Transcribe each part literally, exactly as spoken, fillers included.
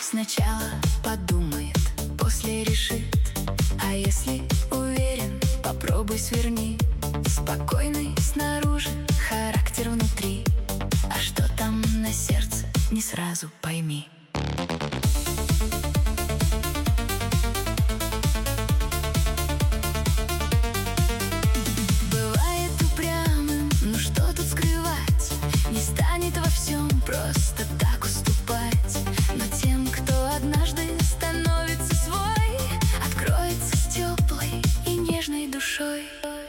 Сначала подумает, после решит. А если уверен, попробуй сверни. Спокойный снаружи, характер внутри. А что там на сердце, не сразу пойми. Бывает упрямым, ну что тут скрывать? Не станет во всем просто так уступать. Но тем, кто однажды становится свой, откроется с теплой и нежной душой.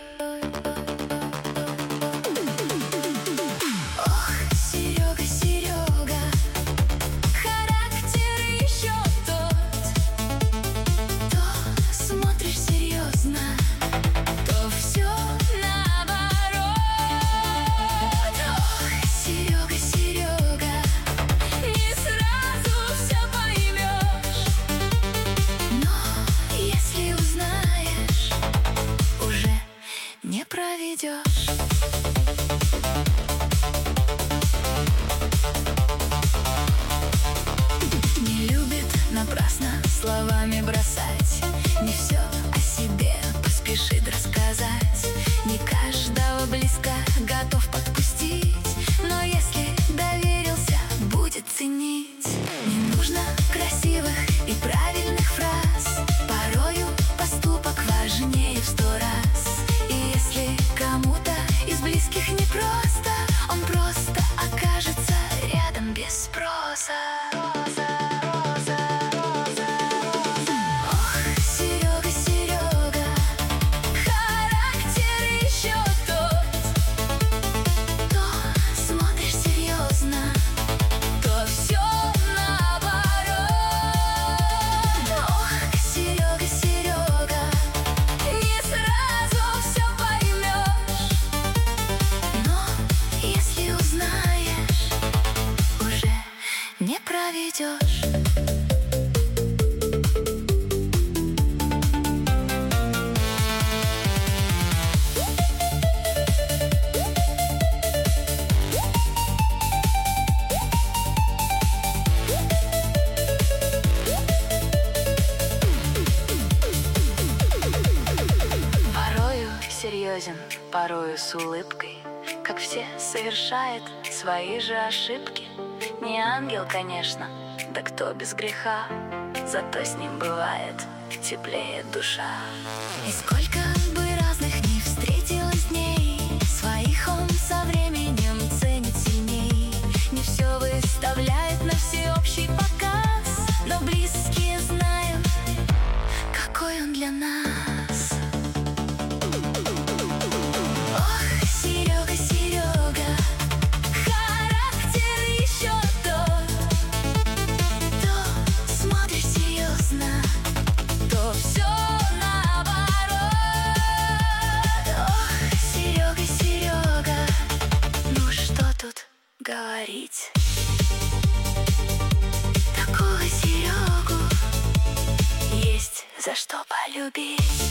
Ох, Серега, Серега, характер еще тот. То смотришь серьезно, то все наоборот. Ох, Серега, Серега, не сразу все поймешь. Но если узнаешь, уже не проведешь. Не любит напрасно словами бросать, не все о себе поспешит рассказать. Не каждого близко готов подпустить, но если доверился, будет ценить. Не нужно красивых и правильных фраз, порою поступок важнее в сто раз. И если кому-то из близких непросто, он просто окажется рядом без спроса. Ох, Серега, Серега, характер еще тот. То смотришь серьезно, то все наоборот. Ох, Серега, Серега, не сразу все поймешь. Но если узнаешь, уже не проведешь. Порою серьезен, порою с улыбкой, как все совершает свои же ошибки. Не ангел, конечно, да кто без греха, зато с ним бывает теплее душа. И сколько бы разных не встретилось дней, своих он со временем ценит сильней. Не все выставляет на всеобщий показ, но близкие знают, какой он для нас. Ох, Серега, Серега, характер еще тот. То смотришь серьезно, то все наоборот. Ох, Серега, Серега, ну что тут говорить? Такого Серегу есть за что полюбить.